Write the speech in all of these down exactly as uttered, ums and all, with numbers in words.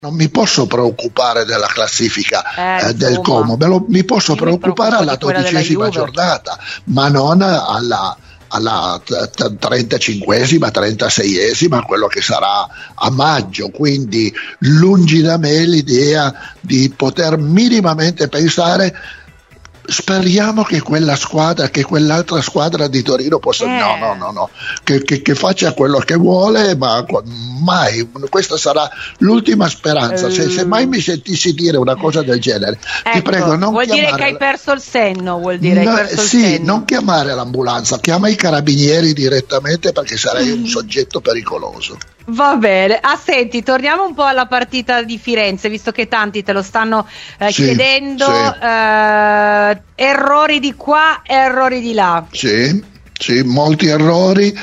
non mi posso preoccupare della classifica eh, eh, del Como, me lo, mi posso preoccupare alla dodicesima giornata, ma non alla, alla trentacinquesima, trentaseiesima, quello che sarà a maggio. Quindi lungi da me l'idea di poter minimamente pensare: speriamo che quella squadra, che quell'altra squadra di Torino possa, eh. no, no, no, no, che, che, che faccia quello che vuole, ma mai, questa sarà l'ultima speranza. Se, se mai mi sentissi dire una cosa del genere, ecco, ti prego, non vuol chiamare, dire che hai perso il senno, vuol dire no, hai perso sì, il senno. Non chiamare l'ambulanza, chiama i carabinieri direttamente, perché sarei un soggetto pericoloso. Va bene, ah senti, torniamo un po' alla partita di Firenze, visto che tanti te lo stanno eh, sì, chiedendo, sì. Eh, errori di qua, errori di là. Sì, sì, molti errori,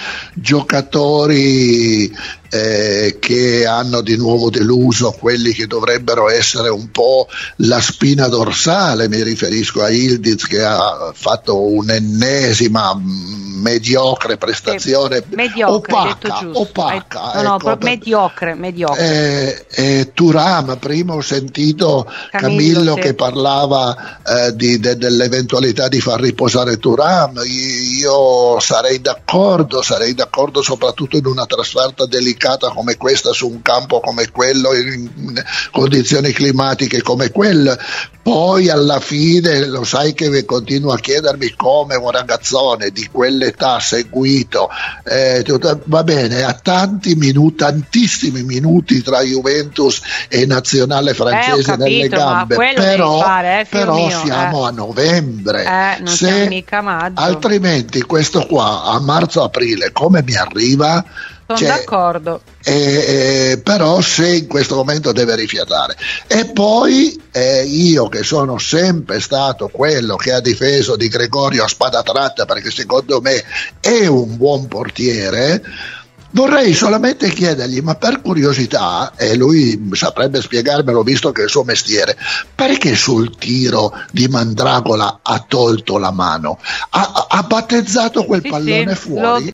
giocatori eh, che hanno di nuovo deluso quelli che dovrebbero essere un po' la spina dorsale. Mi riferisco a Ildiz, che ha fatto un'ennesima mediocre prestazione, sì, mediocre, opaca, opaca no, no, ecco, mediocre, mediocre. Eh, eh, Thuram, prima ho sentito Camillo, Camillo sì. che parlava eh, di, de, dell'eventualità di far riposare Thuram. Io sarei d'accordo, sarei d'accordo soprattutto in una trasferta delicata come questa, su un campo come quello, in condizioni climatiche come quelle. Poi alla fine, lo sai che continuo a chiedermi come un ragazzone di quell'età seguito, eh, tutto, va bene, a tanti minuti, tantissimi minuti tra Juventus e nazionale francese eh, capito, nelle gambe, però, fare, eh, però mio, siamo eh. a novembre, eh, non se mica maggio. Altrimenti questo qua a marzo-aprile come mi arriva? Sono cioè, d'accordo. Eh, eh, però se in questo momento deve rifiatare. E poi eh, io che sono sempre stato quello che ha difeso Di Gregorio a spada tratta, perché secondo me è un buon portiere, vorrei solamente chiedergli, ma per curiosità, e lui saprebbe spiegarmelo visto che è il suo mestiere, perché sul tiro di Mandragola ha tolto la mano? Ha, ha battezzato quel sì, pallone sì, fuori? Lo,